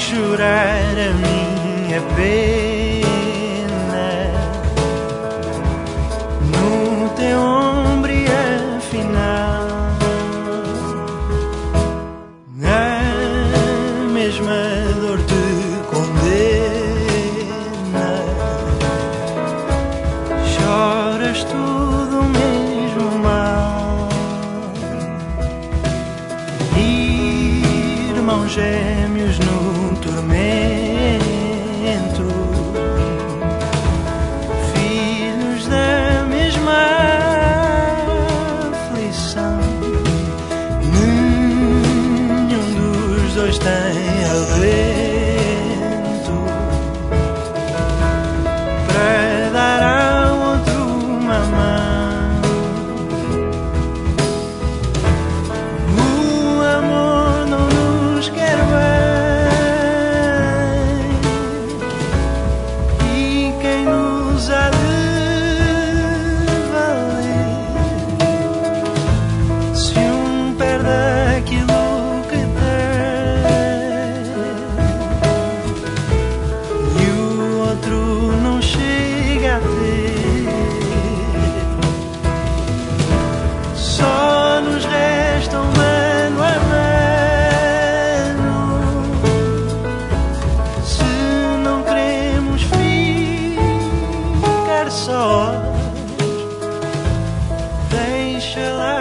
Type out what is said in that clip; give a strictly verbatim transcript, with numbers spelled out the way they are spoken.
chorar a minha pena no teu ombro e afinal a mesma dor te condena. Choras tudo o mesmo mal, irmãos gêmeos no tormento, filhos da mesma aflição. Nenhum dos dois tem alento para dar ao outro uma mão. O amor não nos quer bem e quem nos há de valer se um perde aquilo que tem e o outro não chega a ter? Só nos restam mano a mano se não queremos ficar sós. Deixa lá